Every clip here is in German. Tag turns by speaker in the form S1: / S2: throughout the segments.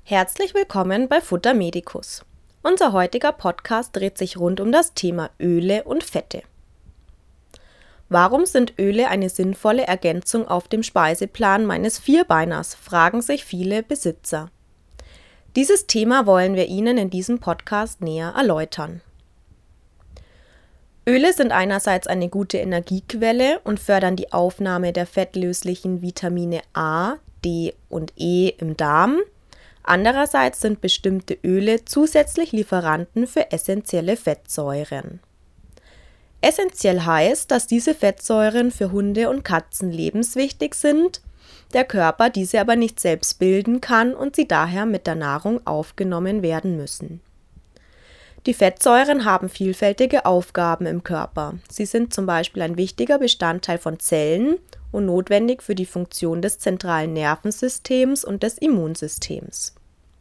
S1: Herzlich willkommen bei Futter Medicus. Unser heutiger Podcast dreht sich rund um das Thema Öle und Fette. Warum sind Öle eine sinnvolle Ergänzung auf dem Speiseplan meines Vierbeiners, fragen sich viele Besitzer. Dieses Thema wollen wir Ihnen in diesem Podcast näher erläutern. Öle sind einerseits eine gute Energiequelle und fördern die Aufnahme der fettlöslichen Vitamine A, D und E im Darm. Andererseits sind bestimmte Öle zusätzlich Lieferanten für essentielle Fettsäuren. Essentiell heißt, dass diese Fettsäuren für Hunde und Katzen lebenswichtig sind, der Körper diese aber nicht selbst bilden kann und sie daher mit der Nahrung aufgenommen werden müssen. Die Fettsäuren haben vielfältige Aufgaben im Körper. Sie sind zum Beispiel ein wichtiger Bestandteil von Zellen und notwendig für die Funktion des zentralen Nervensystems und des Immunsystems.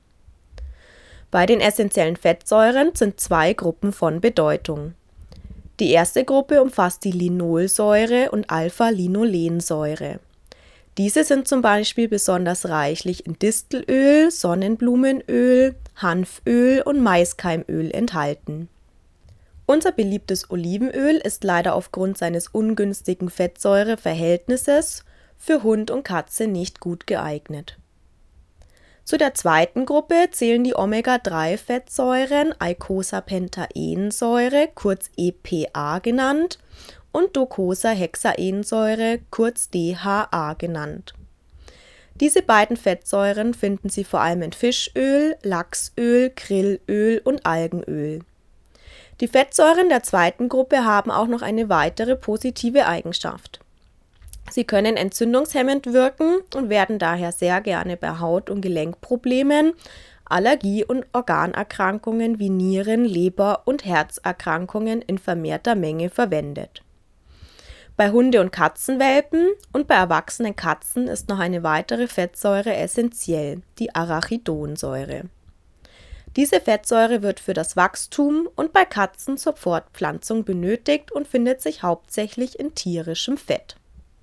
S1: Bei den essentiellen Fettsäuren sind zwei Gruppen von Bedeutung. Die erste Gruppe umfasst die Linolsäure und Alpha-Linolensäure. Diese sind zum Beispiel besonders reichlich in Distelöl, Sonnenblumenöl, Hanföl und Maiskeimöl enthalten. Unser beliebtes Olivenöl ist leider aufgrund seines ungünstigen Fettsäureverhältnisses für Hund und Katze nicht gut geeignet. Zu der zweiten Gruppe zählen die Omega-3-Fettsäuren Eicosapentaensäure, kurz EPA genannt, und Docosahexaensäure, kurz DHA genannt. Diese beiden Fettsäuren finden Sie vor allem in Fischöl, Lachsöl, Grillöl und Algenöl. Die Fettsäuren der zweiten Gruppe haben auch noch eine weitere positive Eigenschaft. Sie können entzündungshemmend wirken und werden daher sehr gerne bei Haut- und Gelenkproblemen, Allergie- und Organerkrankungen wie Nieren-, Leber- und Herzerkrankungen in vermehrter Menge verwendet. Bei Hunde- und Katzenwelpen und bei erwachsenen Katzen ist noch eine weitere Fettsäure essentiell, die Arachidonsäure. Diese Fettsäure wird für das Wachstum und bei Katzen zur Fortpflanzung benötigt und findet sich hauptsächlich in tierischem Fett.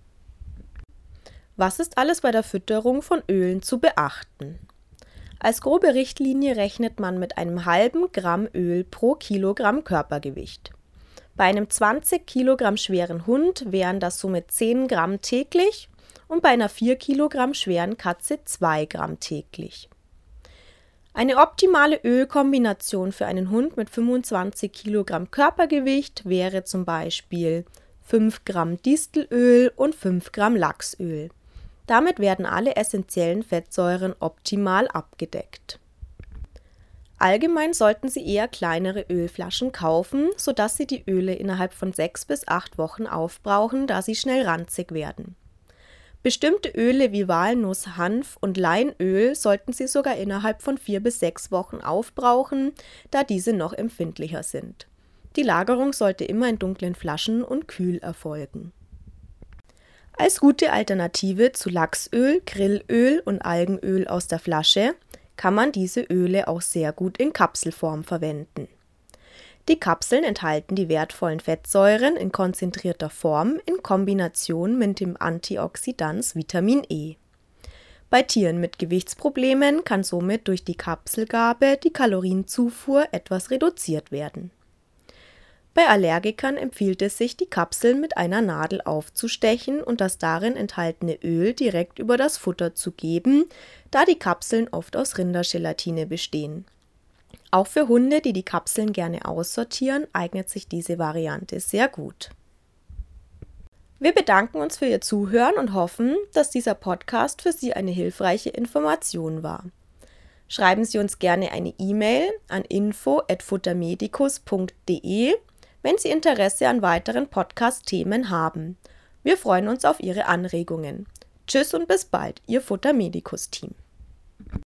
S1: Was ist alles bei der Fütterung von Ölen zu beachten? Als grobe Richtlinie rechnet man mit einem halben Gramm Öl pro Kilogramm Körpergewicht. Bei einem 20 Kilogramm schweren Hund wären das somit 10 Gramm täglich und bei einer 4 Kilogramm schweren Katze 2 Gramm täglich. Eine optimale Ölkombination für einen Hund mit 25 Kilogramm Körpergewicht wäre zum Beispiel 5 Gramm Distelöl und 5 Gramm Lachsöl. Damit werden alle essentiellen Fettsäuren optimal abgedeckt. Allgemein sollten Sie eher kleinere Ölflaschen kaufen, sodass Sie die Öle innerhalb von 6 bis 8 Wochen aufbrauchen, da sie schnell ranzig werden. Bestimmte Öle wie Walnuss, Hanf und Leinöl sollten Sie sogar innerhalb von 4 bis 6 Wochen aufbrauchen, da diese noch empfindlicher sind. Die Lagerung sollte immer in dunklen Flaschen und kühl erfolgen. Als gute Alternative zu Lachsöl, Grillöl und Algenöl aus der Flasche kann man diese Öle auch sehr gut in Kapselform verwenden. Die Kapseln enthalten die wertvollen Fettsäuren in konzentrierter Form in Kombination mit dem Antioxidans Vitamin E. Bei Tieren mit Gewichtsproblemen kann somit durch die Kapselgabe die Kalorienzufuhr etwas reduziert werden. Bei Allergikern empfiehlt es sich, die Kapseln mit einer Nadel aufzustechen und das darin enthaltene Öl direkt über das Futter zu geben, da die Kapseln oft aus Rindergelatine bestehen. Auch für Hunde, die die Kapseln gerne aussortieren, eignet sich diese Variante sehr gut. Wir bedanken uns für Ihr Zuhören und hoffen, dass dieser Podcast für Sie eine hilfreiche Information war. Schreiben Sie uns gerne eine E-Mail an info@futtermedicus.de, wenn Sie Interesse an weiteren Podcast-Themen haben. Wir freuen uns auf Ihre Anregungen. Tschüss und bis bald, Ihr Futter Medicus Team.